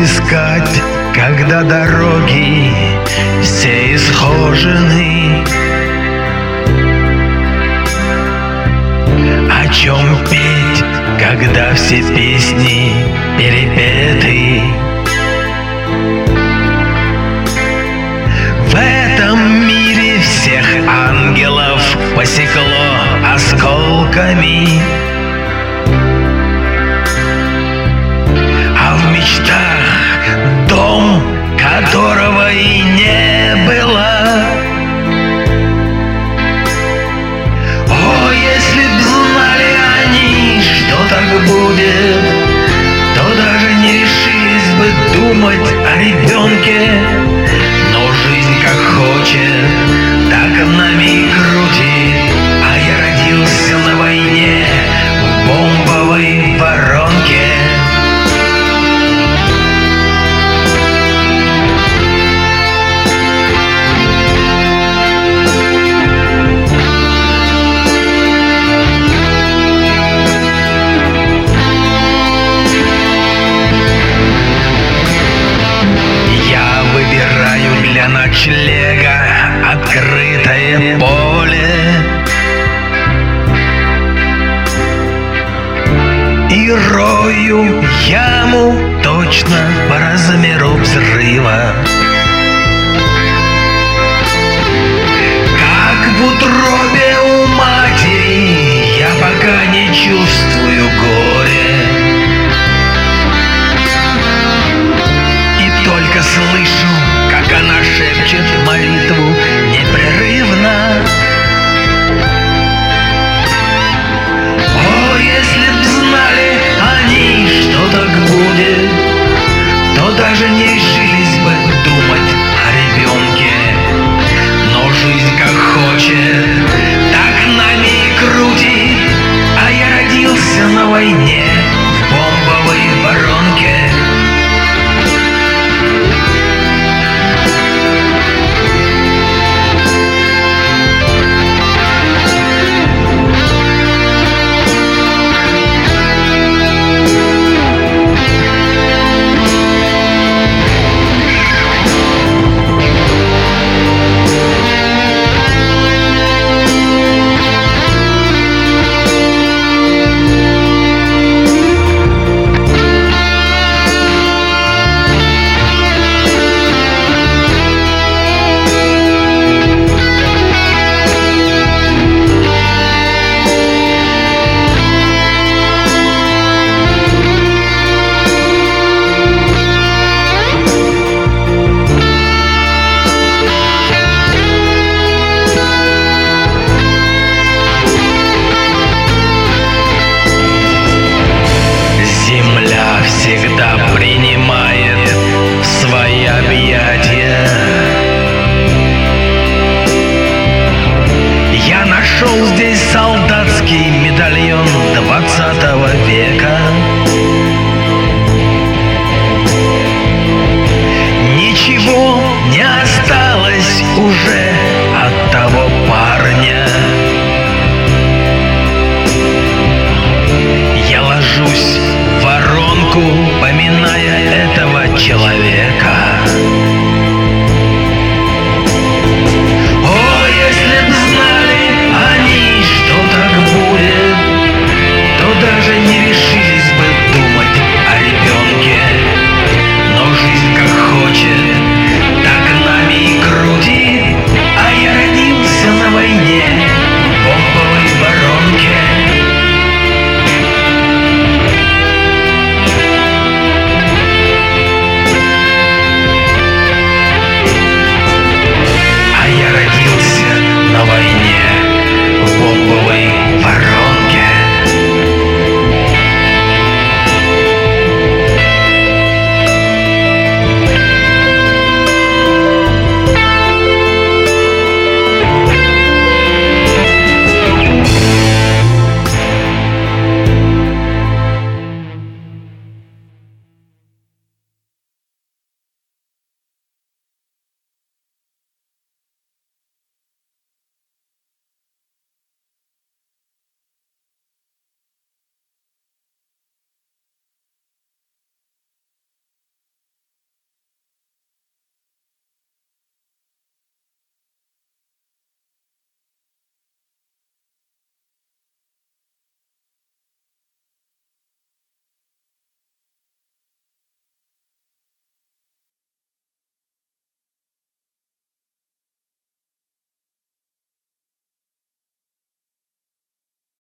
искать, когда дороги все исхожены? О чем петь, когда все песни перепеты? В этом мире всех ангелов посекло осколками, а в мечтах дом, которого и не было. О, если б знали они, что так будет, то даже не решились бы думать о ребенке. Но жизнь как хочет, так нами и крутит, а я родился на войне, в бомбовой воронке. Для ночлега открытое поле и рою яму точно